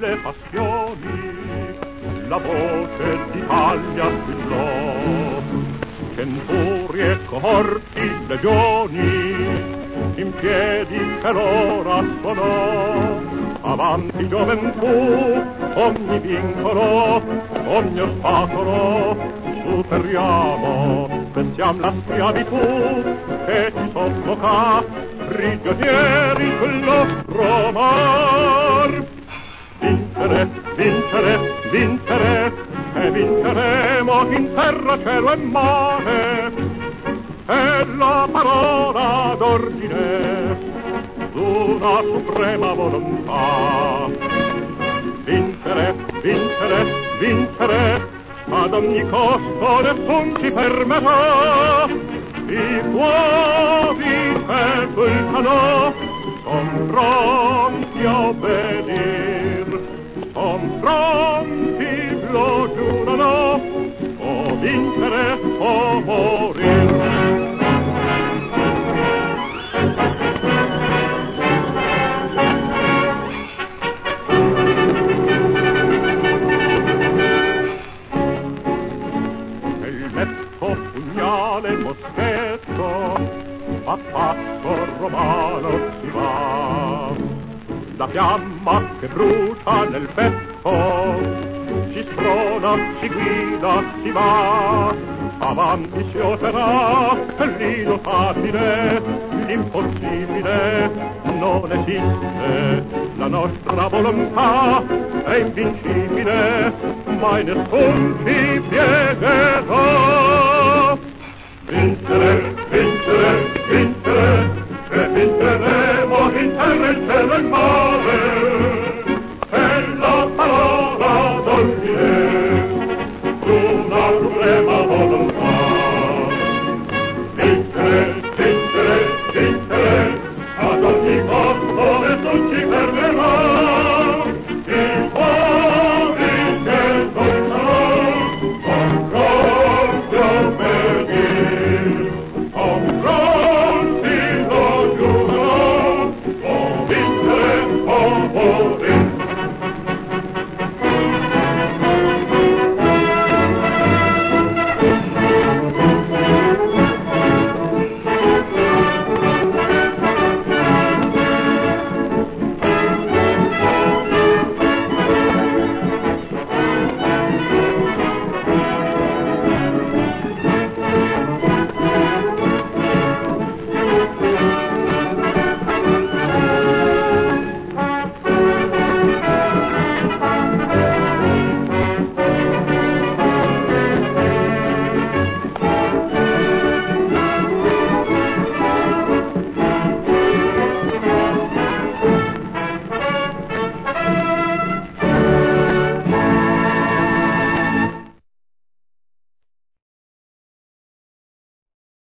le passioni, la voce d'Italia squillò, centurie, cohorti, legioni, in piedi per ora suonò. Avanti gioventù, ogni vincolo, ogni ostacolo, superiamo, pensiamo la schiavitù che ci soffoca, prigionieri sul nostro mar. Vincere, vincere, vincere, e vinceremo in terra, cielo e mare, è la parola d'ordine d'una suprema volontà. Vincere, vincere, vincere, ad ogni costo nessun ci fermerà. I fuochi che vulcano son pronti a obbedir, son pronti, lo giurano, o vincere o morir. Pugnale, moschetto, a passo romano si va. La fiamma che brucia nel petto si sprona, si guida, si va. Avanti si oserà, l'innotabile, l'impossibile non esiste. La nostra volontà è invincibile, mai nessun ci piegherà. Vincere, vincere, vincere, e vinceremo in terra, in cielo e in mare.